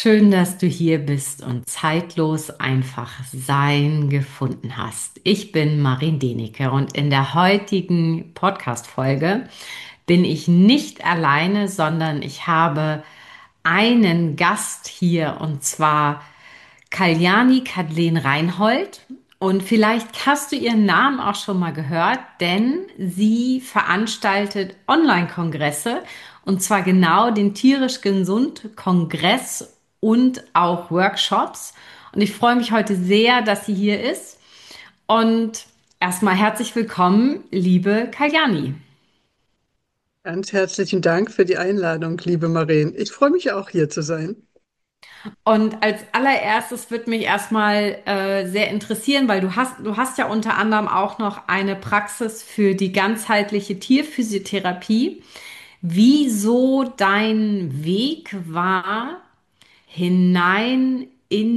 Schön, dass du hier bist und zeitlos einfach Sein gefunden hast. Ich bin Marin Denecke und in der heutigen Podcast-Folge bin ich nicht alleine, sondern ich habe einen Gast hier und zwar Kalyani Kadlen Reinhold. Und vielleicht hast du ihren Namen auch schon mal gehört, denn sie veranstaltet Online-Kongresse und zwar genau den Tierisch Gesund Kongress und auch Workshops. Und ich freue mich heute sehr, dass sie hier ist. Und erstmal herzlich willkommen, liebe Kalyani. Ganz herzlichen Dank für die Einladung, liebe Maren. Ich freue mich auch hier zu sein. Und als allererstes wird mich erstmal sehr interessieren, weil du hast ja unter anderem auch noch eine Praxis für die ganzheitliche Tierphysiotherapie. Wieso dein Weg war, hinein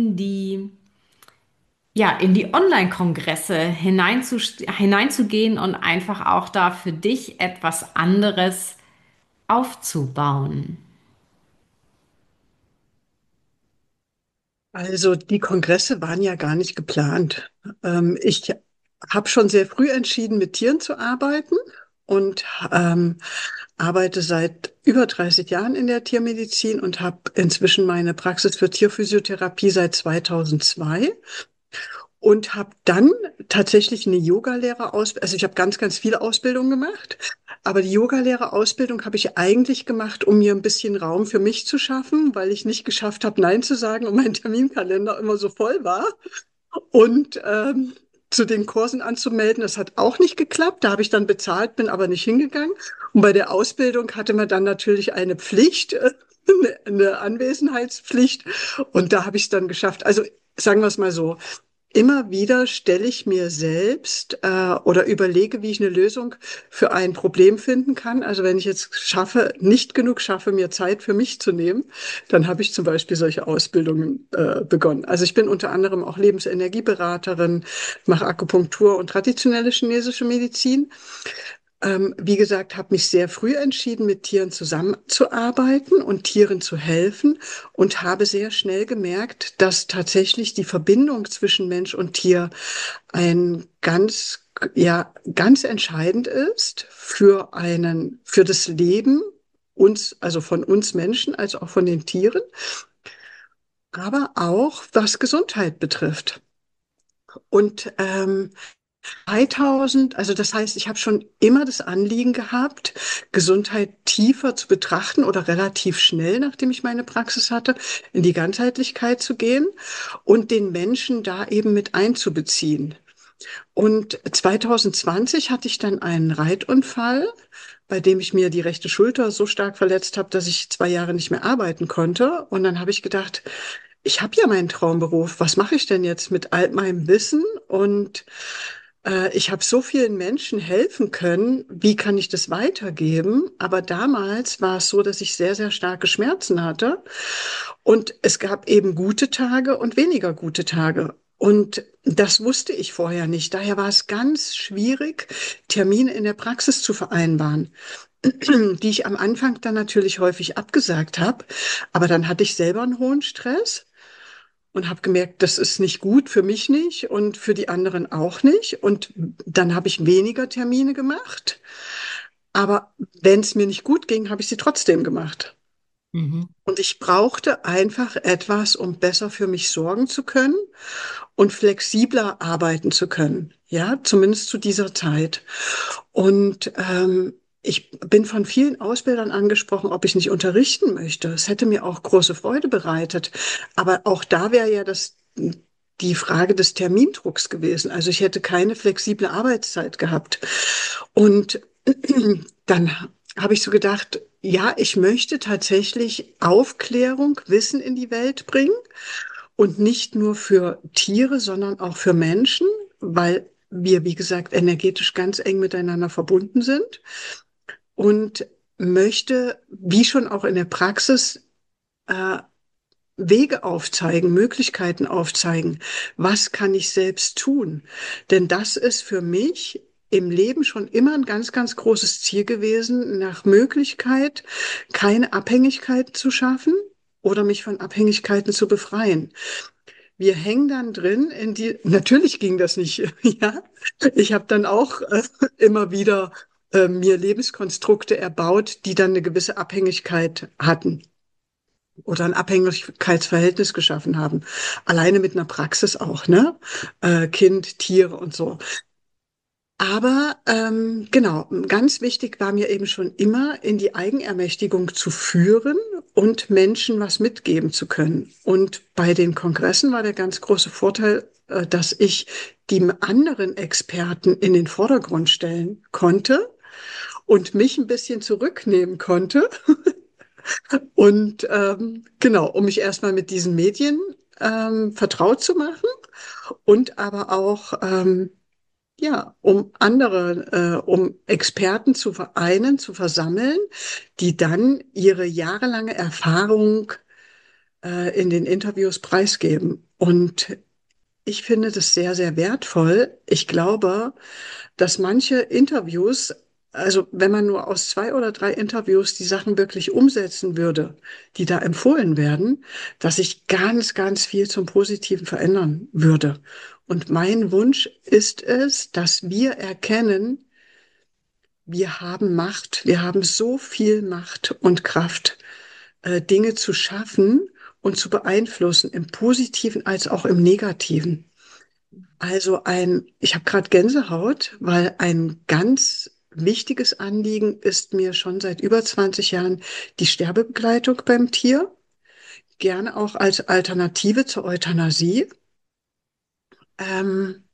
in die Online-Kongresse hineinzugehen und einfach auch da für dich etwas anderes aufzubauen. Also die Kongresse waren ja gar nicht geplant. Ich habe schon sehr früh entschieden, mit Tieren zu arbeiten und arbeite seit über 30 Jahren in der Tiermedizin und habe inzwischen meine Praxis für Tierphysiotherapie seit 2002. Und habe dann tatsächlich eine Yogalehrerausbildung, also ich habe ganz, ganz viele Ausbildungen gemacht, aber die Yogalehrerausbildung habe ich eigentlich gemacht, um mir ein bisschen Raum für mich zu schaffen, weil ich nicht geschafft habe, Nein zu sagen und mein Terminkalender immer so voll war. Und zu den Kursen anzumelden, das hat auch nicht geklappt. Da habe ich dann bezahlt, bin aber nicht hingegangen. Und bei der Ausbildung hatte man dann natürlich eine Pflicht, eine Anwesenheitspflicht. Und da habe ich es dann geschafft. Also sagen wir es mal so. Immer wieder stelle ich mir selbst oder überlege, wie ich eine Lösung für ein Problem finden kann. Also wenn ich jetzt schaffe, nicht genug schaffe, mir Zeit für mich zu nehmen, dann habe ich zum Beispiel solche Ausbildungen begonnen. Also ich bin unter anderem auch Lebensenergieberaterin, mache Akupunktur und traditionelle chinesische Medizin. Wie gesagt, habe mich sehr früh entschieden, mit Tieren zusammenzuarbeiten und Tieren zu helfen und habe sehr schnell gemerkt, dass tatsächlich die Verbindung zwischen Mensch und Tier ein ganz entscheidend ist für das Leben uns, also von uns Menschen, als auch von den Tieren, aber auch was Gesundheit betrifft. Und 2000, also das heißt, ich habe schon immer das Anliegen gehabt, Gesundheit tiefer zu betrachten oder relativ schnell, nachdem ich meine Praxis hatte, in die Ganzheitlichkeit zu gehen und den Menschen da eben mit einzubeziehen. Und 2020 hatte ich dann einen Reitunfall, bei dem ich mir die rechte Schulter so stark verletzt habe, dass ich 2 Jahre nicht mehr arbeiten konnte. Und dann habe ich gedacht, ich habe ja meinen Traumberuf. Was mache ich denn jetzt mit all meinem Wissen? Und ich habe so vielen Menschen helfen können. Wie kann ich das weitergeben? Aber damals war es so, dass ich sehr, sehr starke Schmerzen hatte. Und es gab eben gute Tage und weniger gute Tage. Und das wusste ich vorher nicht. Daher war es ganz schwierig, Termine in der Praxis zu vereinbaren, die ich am Anfang dann natürlich häufig abgesagt habe. Aber dann hatte ich selber einen hohen Stress und habe gemerkt, das ist nicht gut, für mich nicht und für die anderen auch nicht. Und dann habe ich weniger Termine gemacht. Aber wenn es mir nicht gut ging, habe ich sie trotzdem gemacht. Mhm. Und ich brauchte einfach etwas, um besser für mich sorgen zu können und flexibler arbeiten zu können. Ja, zumindest zu dieser Zeit. Und ich bin von vielen Ausbildern angesprochen, ob ich nicht unterrichten möchte. Es hätte mir auch große Freude bereitet. Aber auch da wäre ja die Frage des Termindrucks gewesen. Also ich hätte keine flexible Arbeitszeit gehabt. Und dann habe ich so gedacht, ja, ich möchte tatsächlich Aufklärung, Wissen in die Welt bringen und nicht nur für Tiere, sondern auch für Menschen, weil wir, wie gesagt, energetisch ganz eng miteinander verbunden sind und möchte, wie schon auch in der Praxis, äh, Wege aufzeigen, Möglichkeiten aufzeigen. Was kann ich selbst tun? Denn das ist für mich im Leben schon immer ein ganz, ganz großes Ziel gewesen, nach Möglichkeit keine Abhängigkeit zu schaffen. oder mich von Abhängigkeiten zu befreien. Wir hängen dann drin in die, natürlich ging das nicht, ja. Ich habe dann auch immer wieder mir Lebenskonstrukte erbaut, die dann eine gewisse Abhängigkeit hatten oder ein Abhängigkeitsverhältnis geschaffen haben. Alleine mit einer Praxis auch, ne? Kind, Tiere und so. Aber genau, ganz wichtig war mir eben schon immer, in die Eigenermächtigung zu führen und Menschen was mitgeben zu können. Und bei den Kongressen war der ganz große Vorteil, dass ich die anderen Experten in den Vordergrund stellen konnte und mich ein bisschen zurücknehmen konnte. Und genau, um mich erstmal mit diesen Medien vertraut zu machen und aber auch ja, um andere, um Experten zu vereinen, zu versammeln, die dann ihre jahrelange Erfahrung in den Interviews preisgeben. Und ich finde das sehr, sehr wertvoll. Ich glaube, dass manche Interviews, also wenn man nur aus 2 oder 3 Interviews die Sachen wirklich umsetzen würde, die da empfohlen werden, dass sich ganz, ganz viel zum Positiven verändern würde. Und mein Wunsch ist es, dass wir erkennen, wir haben Macht, wir haben so viel Macht und Kraft, Dinge zu schaffen und zu beeinflussen, im Positiven als auch im Negativen. Also ich habe gerade Gänsehaut, weil ein ganz wichtiges Anliegen ist mir schon seit über 20 Jahren die Sterbebegleitung beim Tier, gerne auch als Alternative zur Euthanasie. Ähm,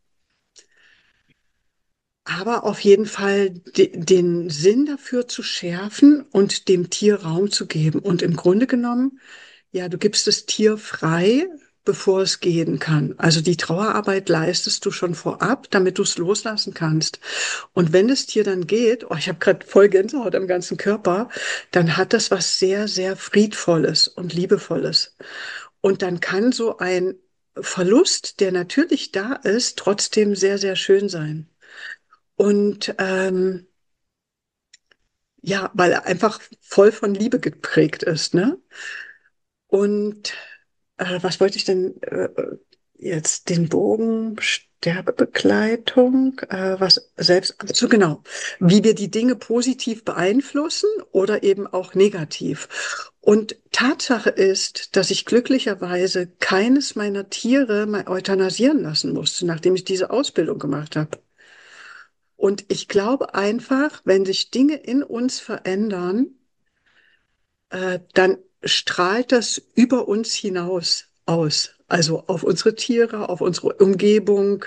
aber auf jeden Fall den Sinn dafür zu schärfen und dem Tier Raum zu geben. Und im Grunde genommen, ja, du gibst das Tier frei, bevor es gehen kann. Also die Trauerarbeit leistest du schon vorab, damit du es loslassen kannst. Und wenn das Tier dann geht, oh, ich habe gerade voll Gänsehaut am ganzen Körper, dann hat das was sehr, sehr Friedvolles und Liebevolles. Und dann kann so ein Verlust, der natürlich da ist, trotzdem sehr, sehr schön sein. Und ja, weil er einfach voll von Liebe geprägt ist, ne? Und was wollte ich denn jetzt den Bogen Sterbebegleitung, was selbst, so genau, wie wir die Dinge positiv beeinflussen oder eben auch negativ. Und Tatsache ist, dass ich glücklicherweise keines meiner Tiere mal euthanasieren lassen musste, nachdem ich diese Ausbildung gemacht habe. Und ich glaube einfach, wenn sich Dinge in uns verändern, dann strahlt das über uns hinaus aus. Also auf unsere Tiere, auf unsere Umgebung.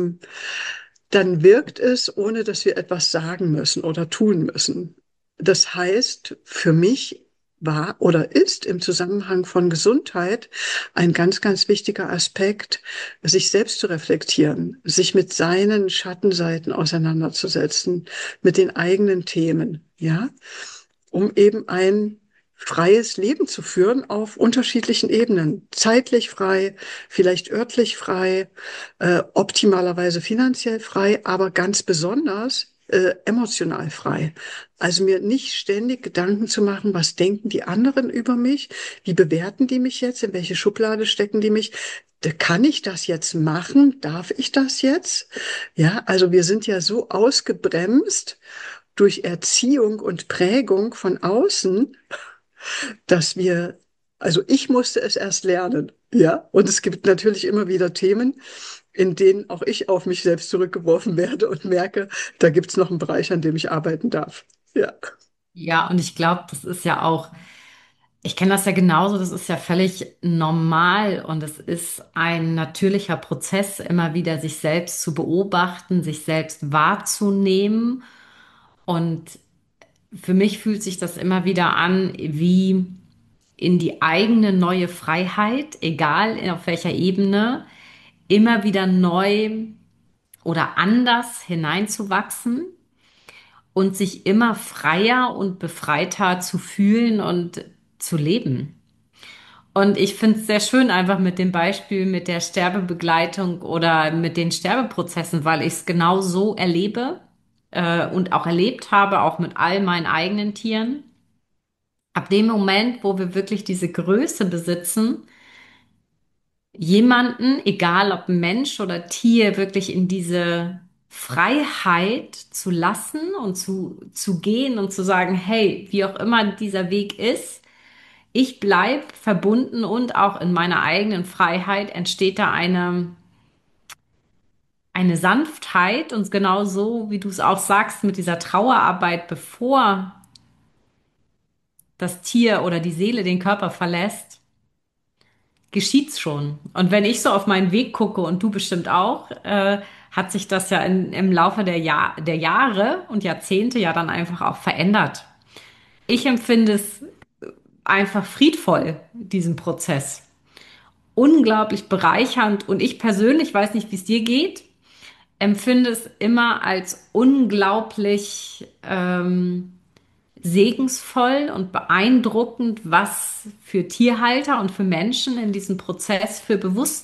Dann wirkt es, ohne dass wir etwas sagen müssen oder tun müssen. Das heißt, für mich war oder ist im Zusammenhang von Gesundheit ein ganz, ganz wichtiger Aspekt, sich selbst zu reflektieren, sich mit seinen Schattenseiten auseinanderzusetzen, mit den eigenen Themen, ja, um eben ein freies Leben zu führen auf unterschiedlichen Ebenen. Zeitlich frei, vielleicht örtlich frei, optimalerweise finanziell frei, aber ganz besonders emotional frei. Also mir nicht ständig Gedanken zu machen, was denken die anderen über mich, wie bewerten die mich jetzt, in welche Schublade stecken die mich. Kann ich das jetzt machen? Darf ich das jetzt? Ja, also wir sind ja so ausgebremst durch Erziehung und Prägung von außen, dass wir, also ich musste es erst lernen, ja. Und es gibt natürlich immer wieder Themen, in denen auch ich auf mich selbst zurückgeworfen werde und merke, da gibt es noch einen Bereich, an dem ich arbeiten darf. Ja. Ja, und ich glaube, das ist ja auch, ich kenne das ja genauso, das ist ja völlig normal und es ist ein natürlicher Prozess, immer wieder sich selbst zu beobachten, sich selbst wahrzunehmen. Und für mich fühlt sich das immer wieder an, wie in die eigene neue Freiheit, egal auf welcher Ebene, immer wieder neu oder anders hineinzuwachsen und sich immer freier und befreiter zu fühlen und zu leben. Und ich finde es sehr schön, einfach mit dem Beispiel mit der Sterbebegleitung oder mit den Sterbeprozessen, weil ich es genau so erlebe und auch erlebt habe, auch mit all meinen eigenen Tieren. Ab dem Moment, wo wir wirklich diese Größe besitzen, jemanden, egal ob Mensch oder Tier, wirklich in diese Freiheit zu lassen und zu gehen und zu sagen, hey, wie auch immer dieser Weg ist, ich bleib verbunden und auch in meiner eigenen Freiheit entsteht da eine Sanftheit und genau so, wie du es auch sagst, mit dieser Trauerarbeit, bevor das Tier oder die Seele den Körper verlässt, geschieht's schon. Und wenn ich so auf meinen Weg gucke und du bestimmt auch, hat sich das ja im Laufe der Jahre und Jahrzehnte ja dann einfach auch verändert. Ich empfinde es einfach friedvoll, diesen Prozess. Unglaublich bereichernd und ich persönlich weiß nicht, wie es dir geht, empfinde es immer als unglaublich segensvoll und beeindruckend, was für Tierhalter und für Menschen in diesem Prozess für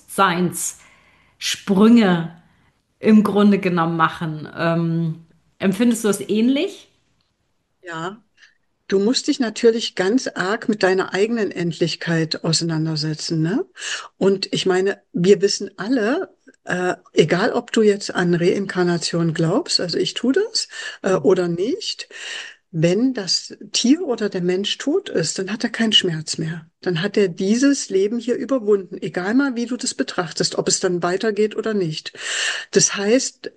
Bewusstseinssprünge im Grunde genommen machen. Empfindest du das ähnlich? Ja. Du musst dich natürlich ganz arg mit deiner eigenen Endlichkeit auseinandersetzen, ne? Und ich meine, wir wissen alle, egal ob du jetzt an Reinkarnation glaubst, also ich tue das, oder nicht, wenn das Tier oder der Mensch tot ist, dann hat er keinen Schmerz mehr. Dann hat er dieses Leben hier überwunden, egal mal, wie du das betrachtest, ob es dann weitergeht oder nicht. Das heißt,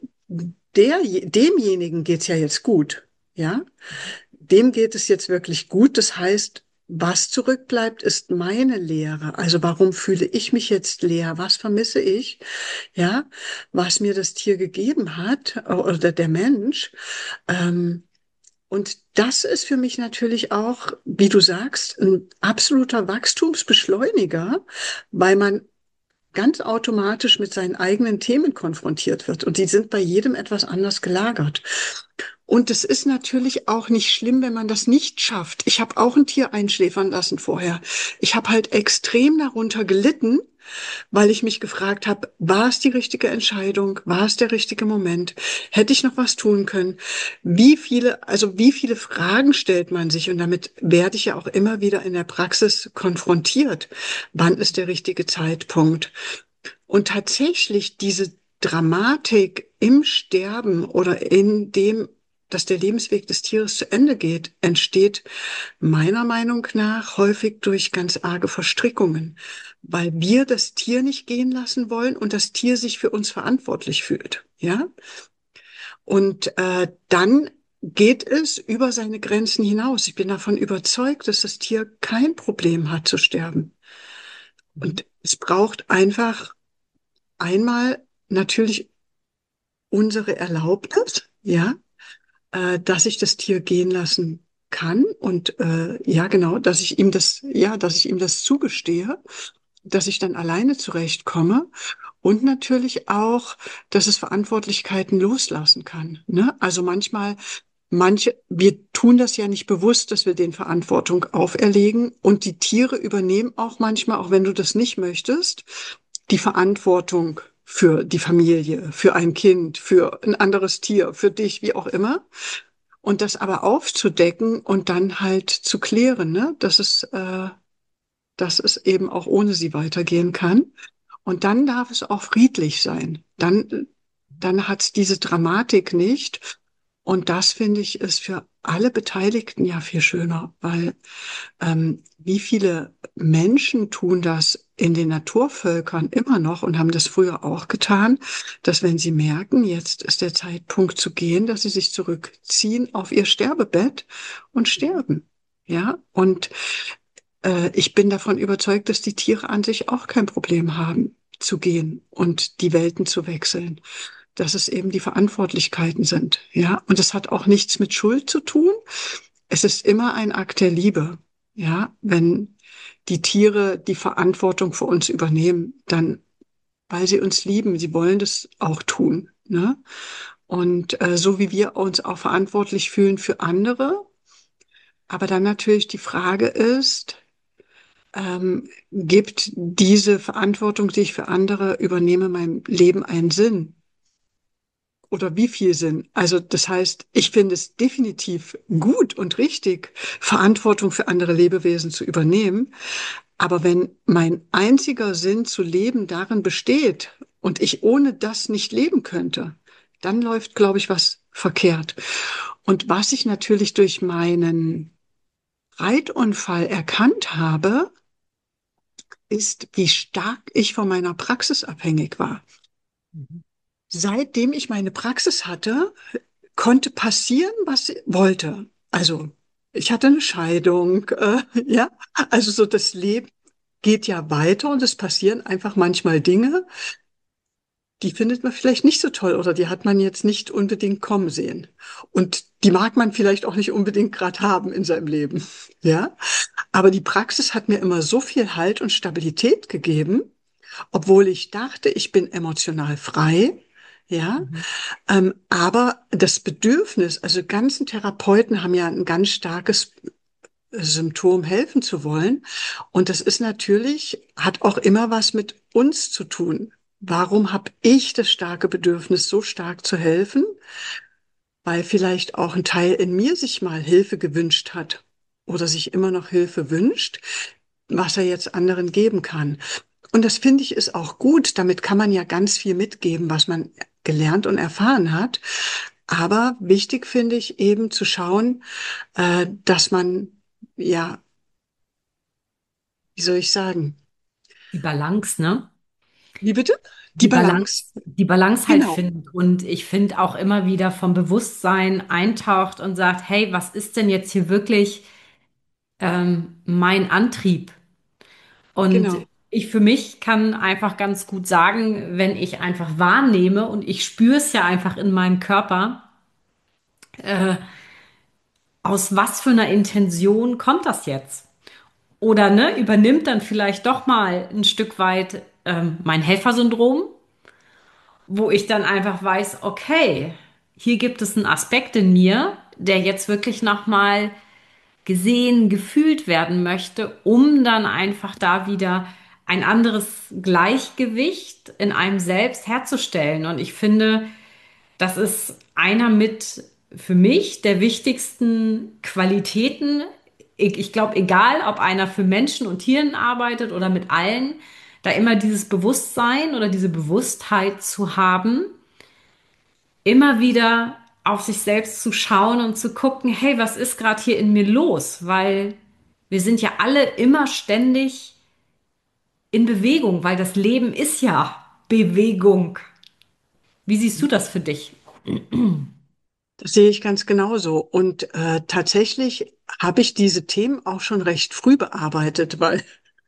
demjenigen geht's ja jetzt gut, ja? Dem geht es jetzt wirklich gut. Das heißt, was zurückbleibt, ist meine Leere. Also warum fühle ich mich jetzt leer? Was vermisse ich? Ja, was mir das Tier gegeben hat oder der Mensch. Ähm, und das ist für mich natürlich auch, wie du sagst, ein absoluter Wachstumsbeschleuniger, weil man ganz automatisch mit seinen eigenen Themen konfrontiert wird. Und die sind bei jedem etwas anders gelagert. Und es ist natürlich auch nicht schlimm, wenn man das nicht schafft. Ich habe auch ein Tier einschläfern lassen vorher. Ich habe halt extrem darunter gelitten, weil ich mich gefragt habe, war es die richtige Entscheidung? War es der richtige Moment? Hätte ich noch was tun können? Wie viele Fragen stellt man sich? Und damit werde ich ja auch immer wieder in der Praxis konfrontiert. Wann ist der richtige Zeitpunkt? Und tatsächlich diese Dramatik im Sterben oder in dem, dass der Lebensweg des Tieres zu Ende geht, entsteht meiner Meinung nach häufig durch ganz arge Verstrickungen, weil wir das Tier nicht gehen lassen wollen und das Tier sich für uns verantwortlich fühlt. Ja? Und dann geht es über seine Grenzen hinaus. Ich bin davon überzeugt, dass das Tier kein Problem hat zu sterben. Und es braucht einfach einmal natürlich unsere Erlaubnis, ja, dass ich das Tier gehen lassen kann und ja, genau, dass ich ihm das zugestehe, dass ich dann alleine zurechtkomme und natürlich auch, dass es Verantwortlichkeiten loslassen kann. Ne? Also wir tun das ja nicht bewusst, dass wir den Verantwortung auferlegen und die Tiere übernehmen auch manchmal, auch wenn du das nicht möchtest, die Verantwortung für die Familie, für ein Kind, für ein anderes Tier, für dich, wie auch immer. Und das aber aufzudecken und dann halt zu klären, ne? Dass es eben auch ohne sie weitergehen kann. Und dann darf es auch friedlich sein. Dann hat es diese Dramatik nicht. Und das finde ich ist für alle Beteiligten ja viel schöner, weil wie viele Menschen tun das in den Naturvölkern immer noch und haben das früher auch getan, dass wenn sie merken, jetzt ist der Zeitpunkt zu gehen, dass sie sich zurückziehen auf ihr Sterbebett und sterben. Ja, und ich bin davon überzeugt, dass die Tiere an sich auch kein Problem haben, zu gehen und die Welten zu wechseln. Dass es eben die Verantwortlichkeiten sind. Ja, und es hat auch nichts mit Schuld zu tun. Es ist immer ein Akt der Liebe. Ja, wenn die Tiere die Verantwortung für uns übernehmen, dann, weil sie uns lieben, sie wollen das auch tun. Ne? Und so wie wir uns auch verantwortlich fühlen für andere. Aber dann natürlich die Frage ist, gibt diese Verantwortung, die ich für andere übernehme, meinem Leben einen Sinn? oder wie viel Sinn? Also das heißt, ich finde es definitiv gut und richtig, Verantwortung für andere Lebewesen zu übernehmen. Aber wenn mein einziger Sinn zu leben darin besteht und ich ohne das nicht leben könnte, dann läuft, glaube ich, was verkehrt. Und was ich natürlich durch meinen Reitunfall erkannt habe, ist, wie stark ich von meiner Praxis abhängig war. Mhm. Seitdem ich meine Praxis hatte, konnte passieren, was wollte. Also, ich hatte eine Scheidung, ja, also so das Leben geht ja weiter und es passieren einfach manchmal Dinge, die findet man vielleicht nicht so toll oder die hat man jetzt nicht unbedingt kommen sehen. Und die mag man vielleicht auch nicht unbedingt gerade haben in seinem Leben, ja. Aber die Praxis hat mir immer so viel Halt und Stabilität gegeben, obwohl ich dachte, ich bin emotional frei, ja. Mhm. Aber das Bedürfnis, also ganzen Therapeuten haben ja ein ganz starkes Symptom, helfen zu wollen. Und das ist natürlich, hat auch immer was mit uns zu tun. Warum habe ich das starke Bedürfnis, so stark zu helfen? Weil vielleicht auch ein Teil in mir sich mal Hilfe gewünscht hat oder sich immer noch Hilfe wünscht, was er jetzt anderen geben kann. Und das finde ich ist auch gut. Damit kann man ja ganz viel mitgeben, was man gelernt und erfahren hat. Aber wichtig finde ich eben zu schauen, dass man, ja, wie soll ich sagen? Die Balance, ne? Wie bitte? Die Die Balance. Balance halt Genau, findet. Und ich finde auch immer wieder vom Bewusstsein eintaucht und sagt, hey, was ist denn jetzt hier wirklich mein Antrieb? Und genau. ich für mich kann einfach ganz gut sagen, wenn ich einfach wahrnehme und ich spüre es ja einfach in meinem Körper, aus was für einer Intention kommt das jetzt? Oder ne, übernimmt dann vielleicht doch mal ein Stück weit mein Helfersyndrom, wo ich dann einfach weiß, okay, hier gibt es einen Aspekt in mir, der jetzt wirklich nochmal gesehen, gefühlt werden möchte, um dann einfach da wieder ein anderes Gleichgewicht in einem selbst herzustellen. Und ich finde, das ist einer mit für mich der wichtigsten Qualitäten. Ich glaube, egal, ob einer für Menschen und Tieren arbeitet oder mit allen, da immer dieses Bewusstsein oder diese Bewusstheit zu haben, immer wieder auf sich selbst zu schauen und zu gucken, hey, was ist gerade hier in mir los? Weil wir sind ja alle immer ständig in Bewegung, weil das Leben ist ja Bewegung. Wie siehst du das für dich? Das sehe ich ganz genauso. Und tatsächlich habe ich diese Themen auch schon recht früh bearbeitet, weil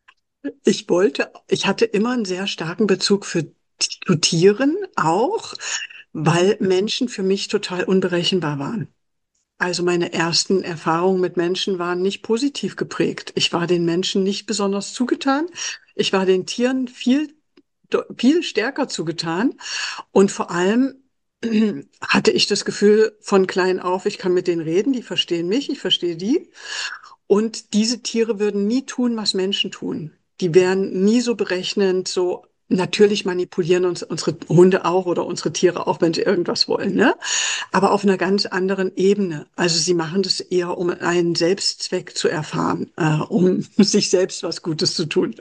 ich hatte immer einen sehr starken Bezug zu Tieren auch, Mhm. weil Menschen für mich total unberechenbar waren. Also meine ersten Erfahrungen mit Menschen waren nicht positiv geprägt. Ich war den Menschen nicht besonders zugetan. Ich war den Tieren viel stärker zugetan. Und vor allem hatte ich das Gefühl von klein auf, ich kann mit denen reden, die verstehen mich, ich verstehe die. Und diese Tiere würden nie tun, was Menschen tun. Die wären nie so berechnend, so natürlich manipulieren uns unsere Hunde auch oder unsere Tiere auch, wenn sie irgendwas wollen, ne? Aber auf einer ganz anderen Ebene. Also sie machen das eher, um einen Selbstzweck zu erfahren, um sich selbst was Gutes zu tun.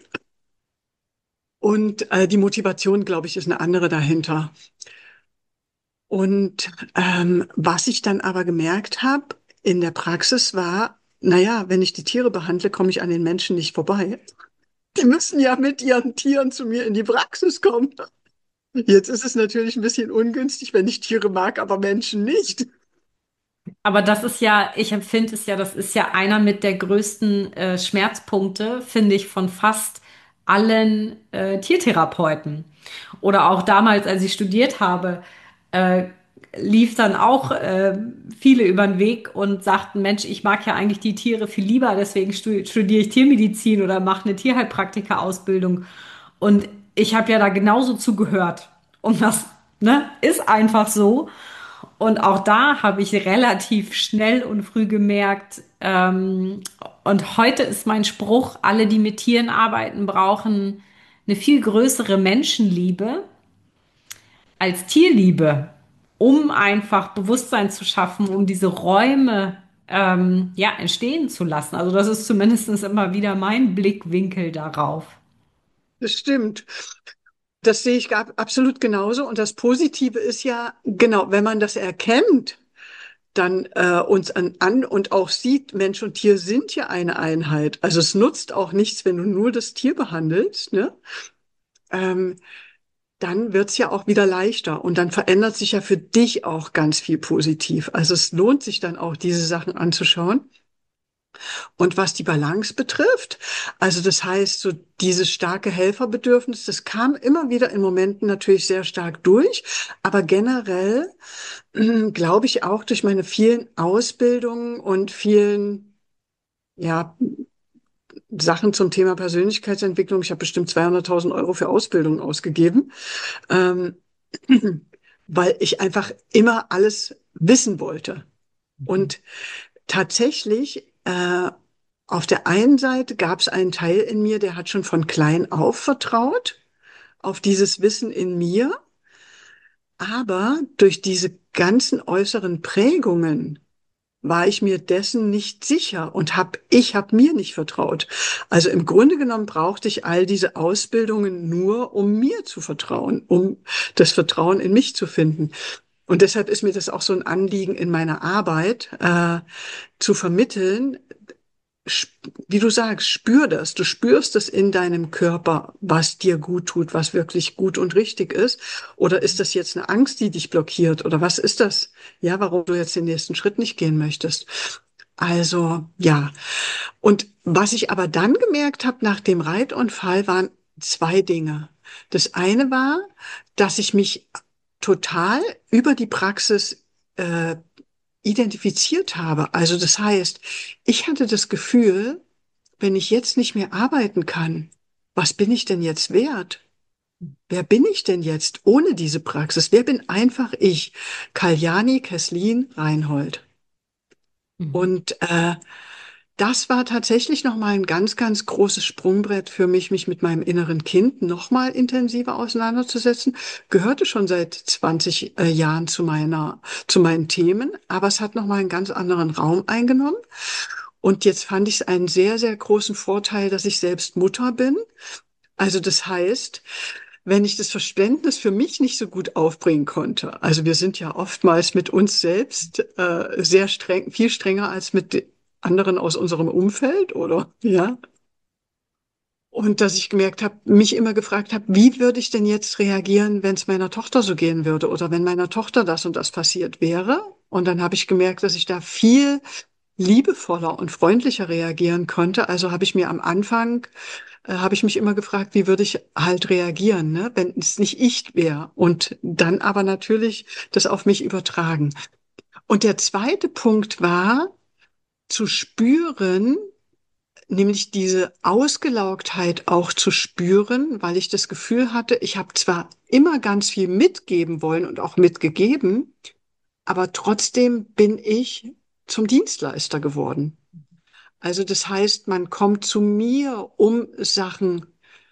Und die Motivation, glaube ich, ist eine andere dahinter. Und was ich dann aber gemerkt habe in der Praxis war, naja, wenn ich die Tiere behandle, komme ich an den Menschen nicht vorbei. Die müssen ja mit ihren Tieren zu mir in die Praxis kommen. Jetzt ist es natürlich ein bisschen ungünstig, wenn ich Tiere mag, aber Menschen nicht. Aber das ist ja, ich empfinde es ja, das ist ja einer mit der größten Schmerzpunkte, finde ich, von fast allen Tiertherapeuten. Oder auch damals, als ich studiert habe, äh, lief dann auch viele über den Weg und sagten, Mensch, ich mag ja eigentlich die Tiere viel lieber, deswegen studiere ich Tiermedizin oder mache eine Tierheilpraktika-Ausbildung. Und ich habe ja da genauso zugehört. Und das, ne, ist einfach so. Und auch da habe ich relativ schnell und früh gemerkt, und heute ist mein Spruch, alle, die mit Tieren arbeiten, brauchen eine viel größere Menschenliebe als Tierliebe. um einfach Bewusstsein zu schaffen, um diese Räume ja, entstehen zu lassen. Also das ist zumindest immer wieder mein Blickwinkel darauf. Das stimmt. Das sehe ich absolut genauso. Und das Positive ist ja, genau, wenn man das erkennt, dann uns an und auch sieht, Mensch und Tier sind ja eine Einheit. Also es nutzt auch nichts, wenn du nur das Tier behandelst, ne? Ähm, Dann wird's ja auch wieder leichter und dann verändert sich ja für dich auch ganz viel positiv. Also es lohnt sich dann auch, diese Sachen anzuschauen. Und was die Balance betrifft, also das heißt, so dieses starke Helferbedürfnis, das kam immer wieder in Momenten natürlich sehr stark durch, aber generell glaube ich auch durch meine vielen Ausbildungen und vielen, ja, Sachen zum Thema Persönlichkeitsentwicklung. Ich habe bestimmt 200.000 Euro für Ausbildung ausgegeben, ähm, weil ich einfach immer alles wissen wollte. Und tatsächlich, auf der einen Seite gab es einen Teil in mir, der hat schon von klein auf vertraut auf dieses Wissen in mir, aber durch diese ganzen äußeren Prägungen war ich mir dessen nicht sicher und ich hab mir nicht vertraut. Also im Grunde genommen brauchte ich all diese Ausbildungen nur, um mir zu vertrauen, um das Vertrauen in mich zu finden. Und deshalb ist mir das auch so ein Anliegen in meiner Arbeit, zu vermitteln, wie du sagst, spür das. Du spürst es in deinem Körper, was dir gut tut, was wirklich gut und richtig ist. Oder ist das jetzt eine Angst, die dich blockiert? Oder was ist das? Ja, warum du jetzt den nächsten Schritt nicht gehen möchtest? Also, ja. Und was ich aber dann gemerkt habe nach dem Reitunfall, waren zwei Dinge. Das eine war, dass ich mich total über die Praxis identifiziert habe. Also das heißt, ich hatte das Gefühl, wenn ich jetzt nicht mehr arbeiten kann, was bin ich denn jetzt wert? Wer bin ich denn jetzt ohne diese Praxis? Wer bin einfach ich? Kaljani Kesslin Reinhold. Mhm. Und das war tatsächlich nochmal ein ganz, ganz großes Sprungbrett für mich, mich mit meinem inneren Kind nochmal intensiver auseinanderzusetzen. Gehörte schon seit 20 Jahren zu meinen Themen, aber es hat nochmal einen ganz anderen Raum eingenommen. Und jetzt fand ich es einen sehr, sehr großen Vorteil, dass ich selbst Mutter bin. Also das heißt, wenn ich das Verständnis für mich nicht so gut aufbringen konnte, also wir sind ja oftmals mit uns selbst sehr streng, viel strenger als mit anderen aus unserem Umfeld, oder? Ja. Und dass ich gemerkt habe, mich immer gefragt habe, wie würde ich denn jetzt reagieren, wenn es meiner Tochter so gehen würde oder wenn meiner Tochter das und das passiert wäre? Und dann habe ich gemerkt, dass ich da viel liebevoller und freundlicher reagieren konnte. Also habe ich mir am Anfang, habe ich mich immer gefragt, wie würde ich halt reagieren, ne, wenn es nicht ich wäre. Und dann aber natürlich das auf mich übertragen. Und der zweite Punkt war zu spüren, nämlich diese Ausgelaugtheit auch zu spüren, weil ich das Gefühl hatte, ich habe zwar immer ganz viel mitgeben wollen und auch mitgegeben, aber trotzdem bin ich zum Dienstleister geworden. Also das heißt, man kommt zu mir, um Sachen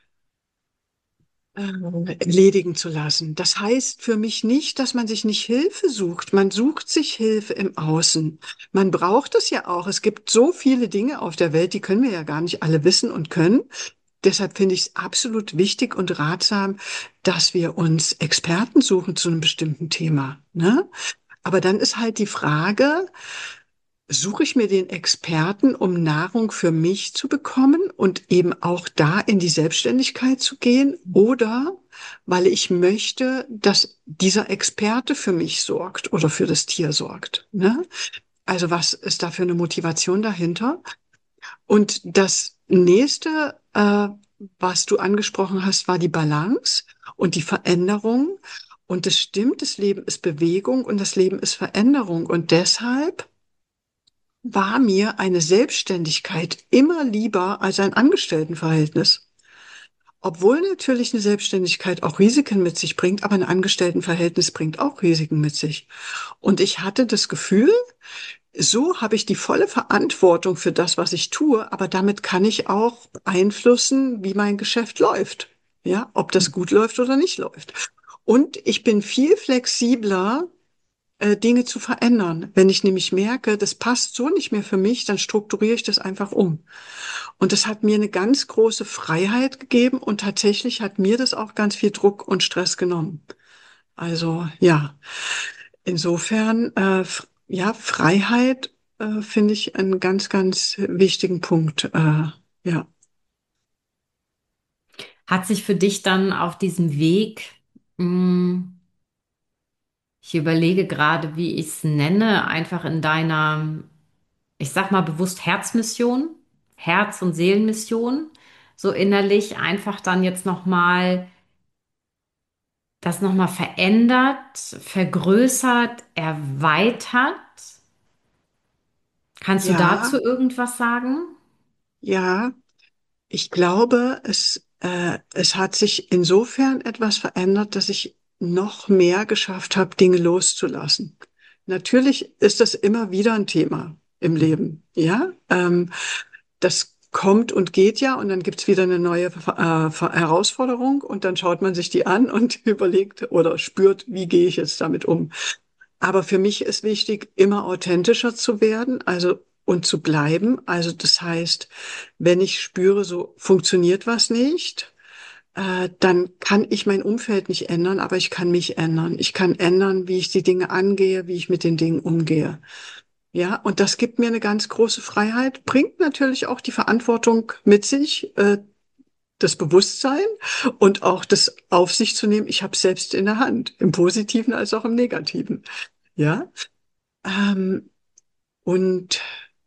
erledigen zu lassen. Das heißt für mich nicht, dass man sich nicht Hilfe sucht. Man sucht sich Hilfe im Außen. Man braucht es ja auch. Es gibt so viele Dinge auf der Welt, die können wir ja gar nicht alle wissen und können. Deshalb finde ich es absolut wichtig und ratsam, dass wir uns Experten suchen zu einem bestimmten Thema, ne? Aber dann ist halt die Frage, suche ich mir den Experten, um Nahrung für mich zu bekommen und eben auch da in die Selbstständigkeit zu gehen, oder weil ich möchte, dass dieser Experte für mich sorgt oder für das Tier sorgt, ne? Also was ist da für eine Motivation dahinter? Und das nächste, was du angesprochen hast, war die Balance und die Veränderung. Und es stimmt, das Leben ist Bewegung und das Leben ist Veränderung. Und deshalb war mir eine Selbstständigkeit immer lieber als ein Angestelltenverhältnis. Obwohl natürlich eine Selbstständigkeit auch Risiken mit sich bringt, aber ein Angestelltenverhältnis bringt auch Risiken mit sich. Und ich hatte das Gefühl, so habe ich die volle Verantwortung für das, was ich tue, aber damit kann ich auch beeinflussen, wie mein Geschäft läuft. Ja, ob das gut läuft oder nicht läuft. Und ich bin viel flexibler, Dinge zu verändern. Wenn ich nämlich merke, das passt so nicht mehr für mich, dann strukturiere ich das einfach um. Und das hat mir eine ganz große Freiheit gegeben und tatsächlich hat mir das auch ganz viel Druck und Stress genommen. Also ja, insofern, ja, Freiheit finde ich einen ganz, ganz wichtigen Punkt. Ja, Hat sich für dich dann auf diesem Weg, mh, ich überlege gerade, wie ich es nenne, einfach in deiner, ich sag mal bewusst Herzmission, Herz- und Seelenmission, so innerlich einfach dann jetzt nochmal das nochmal verändert, vergrößert, erweitert? Kannst du ja, dazu irgendwas sagen? ja. Ich glaube, es hat sich insofern etwas verändert, dass ich noch mehr geschafft habe, Dinge loszulassen. Natürlich ist das immer wieder ein Thema im Leben, ja. Das kommt und geht ja und dann gibt's wieder eine neue Herausforderung und dann schaut man sich die an und überlegt oder spürt, wie gehe ich jetzt damit um. Aber für mich ist wichtig, immer authentischer zu werden, also und zu bleiben. Also das heißt, wenn ich spüre, so funktioniert was nicht, dann kann ich mein Umfeld nicht ändern, aber ich kann mich ändern. Ich kann ändern, wie ich die Dinge angehe, wie ich mit den Dingen umgehe. Ja, und das gibt mir eine ganz große Freiheit, bringt natürlich auch die Verantwortung mit sich, das Bewusstsein und auch das auf sich zu nehmen. Ich habe es selbst in der Hand, im Positiven als auch im Negativen. Ja. Ähm, und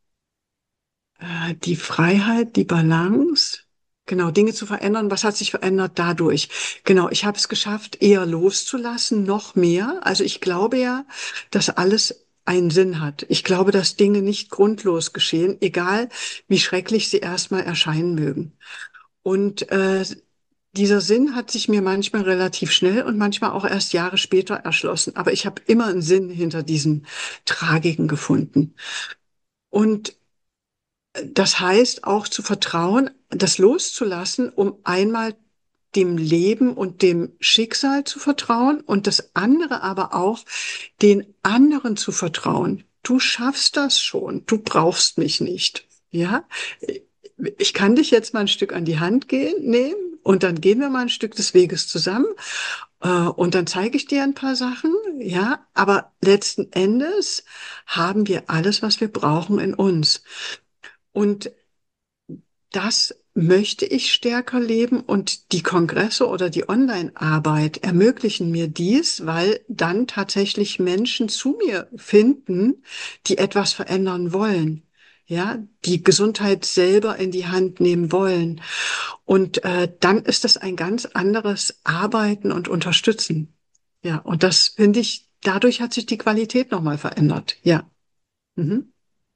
die Freiheit, die Balance, genau, Dinge zu verändern. Was hat sich verändert dadurch? Genau, ich habe es geschafft, eher loszulassen, noch mehr. Also ich glaube ja, dass alles einen Sinn hat. Ich glaube, dass Dinge nicht grundlos geschehen, egal wie schrecklich sie erstmal erscheinen mögen. Und dieser Sinn hat sich mir manchmal relativ schnell und manchmal auch erst Jahre später erschlossen. Aber ich habe immer einen Sinn hinter diesen Tragiken gefunden. Und das heißt auch zu vertrauen, das loszulassen, um einmal dem Leben und dem Schicksal zu vertrauen und das andere aber auch den anderen zu vertrauen. Du schaffst das schon, du brauchst mich nicht. Ja, ich kann dich jetzt mal ein Stück an die Hand nehmen und dann gehen wir mal ein Stück des Weges zusammen und dann zeige ich dir ein paar Sachen. Ja, aber letzten Endes haben wir alles, was wir brauchen in uns. Und das möchte ich stärker leben und die Kongresse oder die Online-Arbeit ermöglichen mir dies, weil dann tatsächlich Menschen zu mir finden, die etwas verändern wollen. Ja, die Gesundheit selber in die Hand nehmen wollen. Und dann ist das ein ganz anderes Arbeiten und Unterstützen. Ja, und das finde ich, dadurch hat sich die Qualität nochmal verändert. Ja. Mhm.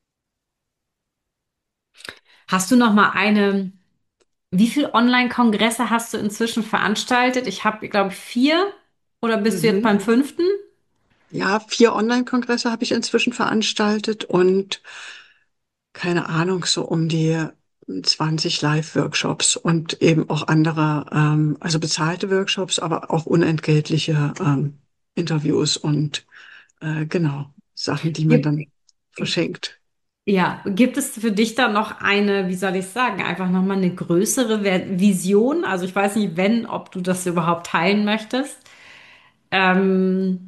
Hast du noch mal wie viele Online-Kongresse hast du inzwischen veranstaltet? Ich habe, glaube ich, vier oder bist du jetzt Mhm. beim fünften? Ja, 4 Online-Kongresse habe ich inzwischen veranstaltet und keine Ahnung, so um die 20 Live-Workshops und eben auch andere, also bezahlte Workshops, aber auch unentgeltliche Interviews und genau, Sachen, die man Gibt, dann verschenkt. ja, gibt es für dich da noch eine, wie soll ich sagen, einfach noch mal eine größere Vision? Also ich weiß nicht, wenn, ob du das überhaupt teilen möchtest. Ähm,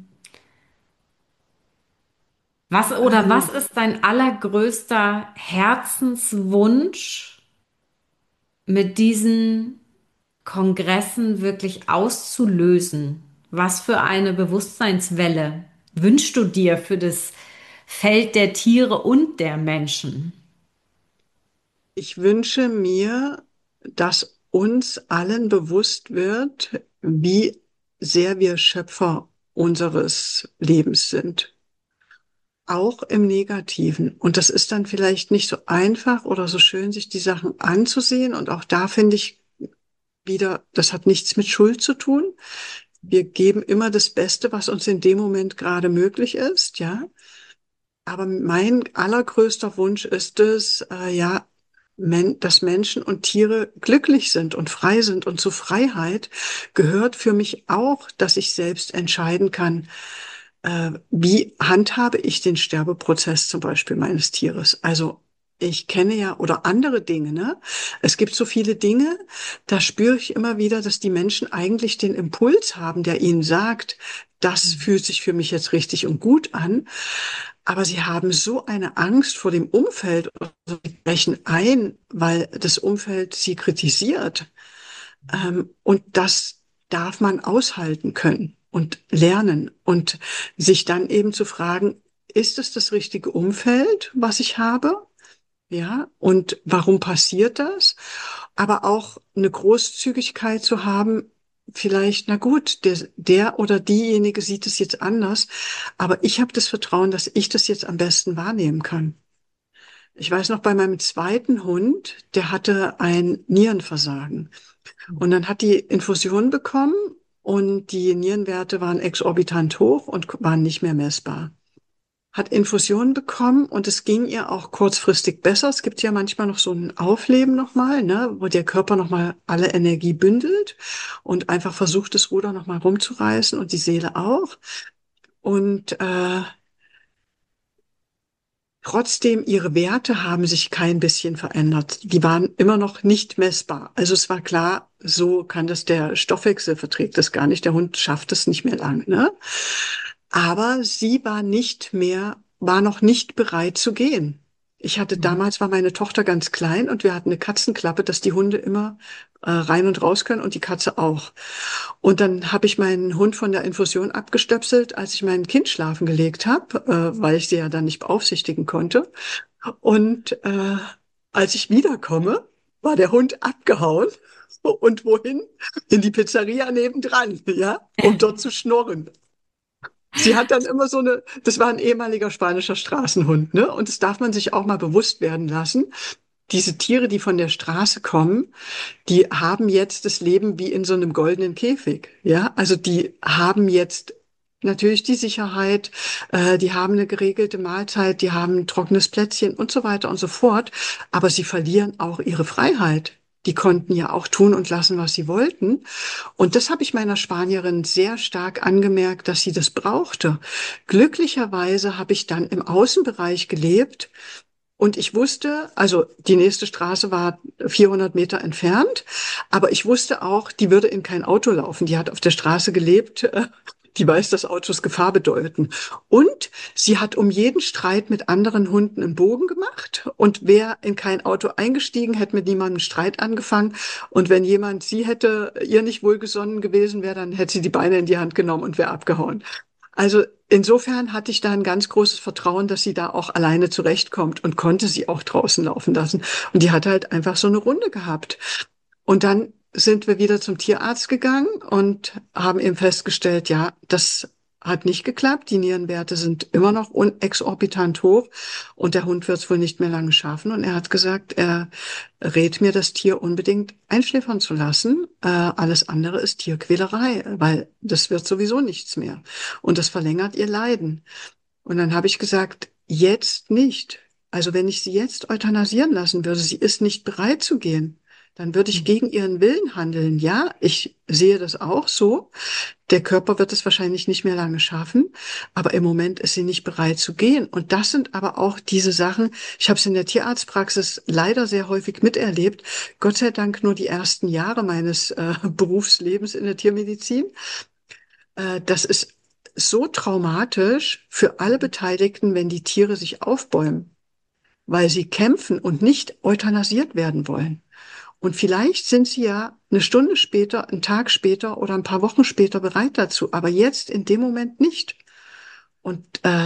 was Ähm, ist dein allergrößter Herzenswunsch mit diesen Kongressen wirklich auszulösen? Was für eine Bewusstseinswelle wünschst du dir für das Feld der Tiere und der Menschen? Ich wünsche mir, dass uns allen bewusst wird, wie sehr wir Schöpfer unseres Lebens sind. Auch im Negativen. Und das ist dann vielleicht nicht so einfach oder so schön, sich die Sachen anzusehen. Und auch da finde ich wieder, das hat nichts mit Schuld zu tun. Wir geben immer das Beste, was uns in dem Moment gerade möglich ist, ja. Aber mein allergrößter Wunsch ist es, ja, dass Menschen und Tiere glücklich sind und frei sind. Und zur Freiheit gehört für mich auch, dass ich selbst entscheiden kann, wie handhabe ich den Sterbeprozess zum Beispiel meines Tieres? Also ich kenne ja, oder andere Dinge, ne? Es gibt so viele Dinge, da spüre ich immer wieder, dass die Menschen eigentlich den Impuls haben, der ihnen sagt, das fühlt sich für mich jetzt richtig und gut an. Aber sie haben so eine Angst vor dem Umfeld, also sie brechen ein, weil das Umfeld sie kritisiert. Und das darf man aushalten können und lernen und sich dann eben zu fragen, ist es das richtige Umfeld, was ich habe? Ja, und warum passiert das? Aber auch eine Großzügigkeit zu haben, vielleicht, na gut, der oder diejenige sieht es jetzt anders, aber ich habe das Vertrauen, dass ich das jetzt am besten wahrnehmen kann. Ich weiß noch, bei meinem zweiten Hund, der hatte ein Nierenversagen. Und dann hat die Infusion bekommen und die Nierenwerte waren exorbitant hoch und waren nicht mehr messbar. Hat Infusion bekommen und es ging ihr auch kurzfristig besser. Es gibt ja manchmal noch so ein Aufleben nochmal, ne, wo der Körper nochmal alle Energie bündelt und einfach versucht, das Ruder nochmal rumzureißen und die Seele auch. Und trotzdem, ihre Werte haben sich kein bisschen verändert. Die waren immer noch nicht messbar. Also es war klar, so kann das der Stoffwechsel verträgt das gar nicht. Der Hund schafft es nicht mehr lang, ne? Aber sie war nicht mehr, war noch nicht bereit zu gehen. Ich hatte Mhm. damals, war meine Tochter ganz klein und wir hatten eine Katzenklappe, dass die Hunde immer rein und raus können und die Katze auch. Und dann habe ich meinen Hund von der Infusion abgestöpselt, als ich mein Kind schlafen gelegt habe, weil ich sie ja dann nicht beaufsichtigen konnte. Und als ich wiederkomme, war der Hund abgehauen. Und wohin? In die Pizzeria nebendran, ja, um dort zu schnurren. Sie hat dann immer so eine, das war ein ehemaliger spanischer Straßenhund, ne? Und das darf man sich auch mal bewusst werden lassen. Diese Tiere, die von der Straße kommen, die haben jetzt das Leben wie in so einem goldenen Käfig. Ja, also die haben jetzt natürlich die Sicherheit, die haben eine geregelte Mahlzeit, die haben ein trockenes Plätzchen und so weiter und so fort. Aber sie verlieren auch ihre Freiheit. Die konnten ja auch tun und lassen, was sie wollten. Und das habe ich meiner Spanierin sehr stark angemerkt, dass sie das brauchte. Glücklicherweise habe ich dann im Außenbereich gelebt und ich wusste, also die nächste Straße war 400 Meter entfernt, aber ich wusste auch, die würde in kein Auto laufen. Die hat auf der Straße gelebt. Die weiß, dass Autos Gefahr bedeuten. Und sie hat um jeden Streit mit anderen Hunden einen Bogen gemacht. Und wer in kein Auto eingestiegen, hätte mit niemandem Streit angefangen. Und wenn jemand sie hätte, ihr nicht wohlgesonnen gewesen wäre, dann hätte sie die Beine in die Hand genommen und wäre abgehauen. Also insofern hatte ich da ein ganz großes Vertrauen, dass sie da auch alleine zurechtkommt und konnte sie auch draußen laufen lassen. Und die hat halt einfach so eine Runde gehabt. Und dann sind wir wieder zum Tierarzt gegangen und haben eben festgestellt, ja, das hat nicht geklappt. Die Nierenwerte sind immer noch exorbitant hoch und der Hund wird es wohl nicht mehr lange schaffen. Und er hat gesagt, er rät mir, das Tier unbedingt einschläfern zu lassen. Alles andere ist Tierquälerei, weil das wird sowieso nichts mehr. Und das verlängert ihr Leiden. Und dann habe ich gesagt, jetzt nicht. Also wenn ich sie jetzt euthanasieren lassen würde, sie ist nicht bereit zu gehen, dann würde ich gegen ihren Willen handeln. Ja, ich sehe das auch so. Der Körper wird es wahrscheinlich nicht mehr lange schaffen, aber im Moment ist sie nicht bereit zu gehen. Und das sind aber auch diese Sachen, ich habe es in der Tierarztpraxis leider sehr häufig miterlebt, Gott sei Dank nur die ersten Jahre meines Berufslebens in der Tiermedizin. Das ist so traumatisch für alle Beteiligten, wenn die Tiere sich aufbäumen, weil sie kämpfen und nicht euthanasiert werden wollen. Und vielleicht sind sie ja eine Stunde später, einen Tag später oder ein paar Wochen später bereit dazu, aber jetzt in dem Moment nicht. Und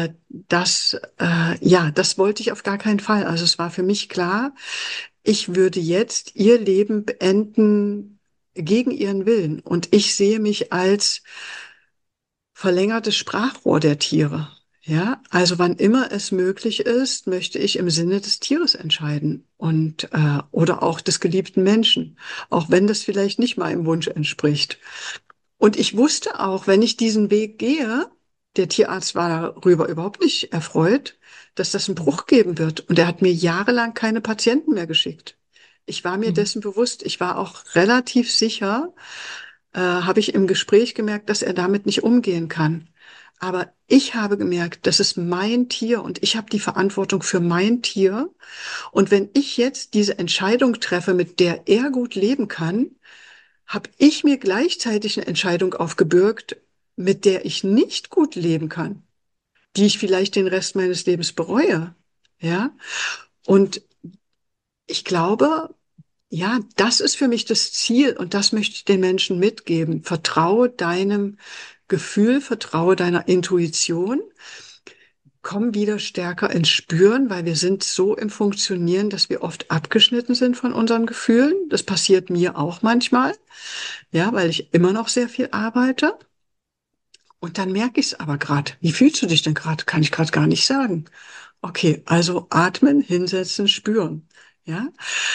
ja, das wollte ich auf gar keinen Fall. Also es war für mich klar, ich würde jetzt ihr Leben beenden gegen ihren Willen. Und ich sehe mich als verlängertes Sprachrohr der Tiere. Ja, also wann immer es möglich ist, möchte ich im Sinne des Tieres entscheiden und oder auch des geliebten Menschen, auch wenn das vielleicht nicht meinem Wunsch entspricht. Und ich wusste auch, wenn ich diesen Weg gehe, der Tierarzt war darüber überhaupt nicht erfreut, dass das einen Bruch geben wird. Und er hat mir jahrelang keine Patienten mehr geschickt. Ich war mir Mhm. dessen bewusst. Ich war auch relativ sicher, habe ich im Gespräch gemerkt, dass er damit nicht umgehen kann. Aber ich habe gemerkt, das ist mein Tier und ich habe die Verantwortung für mein Tier. Und wenn ich jetzt diese Entscheidung treffe, mit der er gut leben kann, habe ich mir gleichzeitig eine Entscheidung aufgebürgt, mit der ich nicht gut leben kann, die ich vielleicht den Rest meines Lebens bereue. Ja. Und ich glaube, ja, das ist für mich das Ziel und das möchte ich den Menschen mitgeben. Vertraue deinem Gefühl, vertraue deiner Intuition, komm wieder stärker ins Spüren, weil wir sind so im Funktionieren, dass wir oft abgeschnitten sind von unseren Gefühlen. Das passiert mir auch manchmal, ja, weil ich immer noch sehr viel arbeite. Und dann merke ich es aber gerade. Wie fühlst du dich denn gerade? Kann ich gerade gar nicht sagen. Okay, also atmen, hinsetzen, spüren. Ja,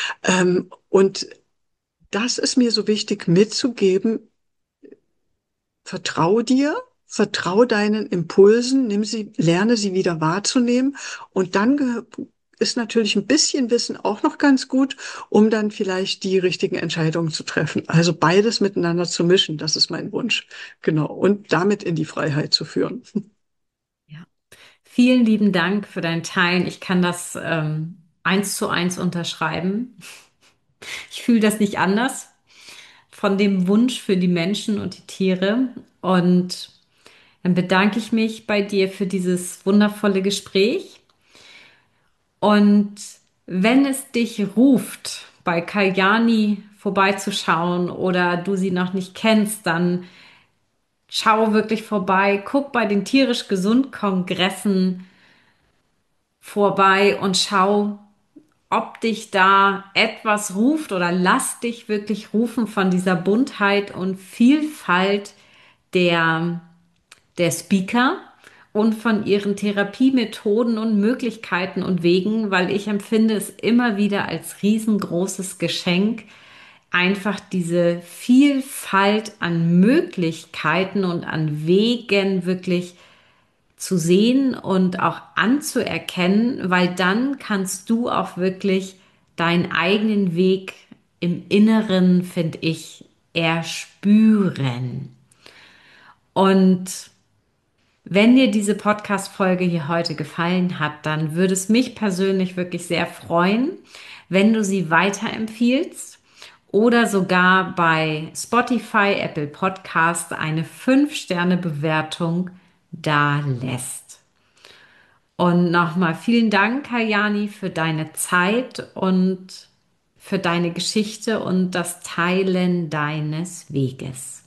und das ist mir so wichtig mitzugeben. Vertrau dir, vertrau deinen Impulsen, nimm sie, lerne sie wieder wahrzunehmen. Und dann ist natürlich ein bisschen Wissen auch noch ganz gut, um dann vielleicht die richtigen Entscheidungen zu treffen. Also beides miteinander zu mischen, das ist mein Wunsch. Genau. Und damit in die Freiheit zu führen. Ja. Vielen lieben Dank für dein Teilen. Ich kann das eins zu eins unterschreiben. Ich fühle das nicht anders von dem Wunsch für die Menschen und die Tiere. Und dann bedanke ich mich bei dir für dieses wundervolle Gespräch. Und wenn es dich ruft, bei Kalyani vorbeizuschauen oder du sie noch nicht kennst, dann schau wirklich vorbei, guck bei den tierisch gesund Kongressen vorbei und schau, ob dich da etwas ruft oder lass dich wirklich rufen von dieser Buntheit und Vielfalt der, der Speaker und von ihren Therapiemethoden und Möglichkeiten und Wegen, weil ich empfinde es immer wieder als riesengroßes Geschenk, einfach diese Vielfalt an Möglichkeiten und an Wegen wirklich zu sehen und auch anzuerkennen, weil dann kannst du auch wirklich deinen eigenen Weg im Inneren, finde ich, erspüren. Und wenn dir diese Podcast-Folge hier heute gefallen hat, dann würde es mich persönlich wirklich sehr freuen, wenn du sie weiterempfiehlst oder sogar bei Spotify, Apple Podcast eine 5-Sterne-Bewertung da lässt. Und nochmal vielen Dank, Kaljani, für deine Zeit und für deine Geschichte und das Teilen deines Weges.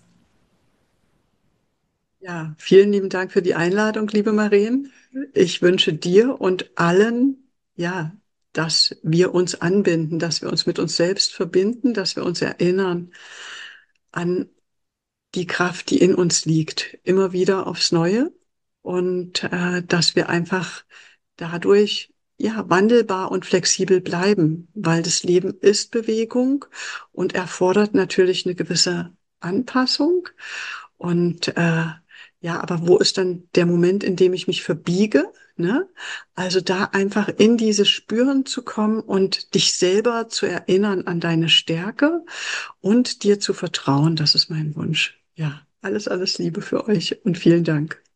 Ja, vielen lieben Dank für die Einladung, liebe Marien. Ich wünsche dir und allen, ja, dass wir uns anbinden, dass wir uns mit uns selbst verbinden, dass wir uns erinnern an die Kraft, die in uns liegt, immer wieder aufs Neue und dass wir einfach dadurch ja wandelbar und flexibel bleiben, weil das Leben ist Bewegung und erfordert natürlich eine gewisse Anpassung und ja, aber wo ist dann der Moment, in dem ich mich verbiege? Ne? Also da einfach in dieses Spüren zu kommen und dich selber zu erinnern an deine Stärke und dir zu vertrauen, das ist mein Wunsch. Ja, alles, alles Liebe für euch und vielen Dank.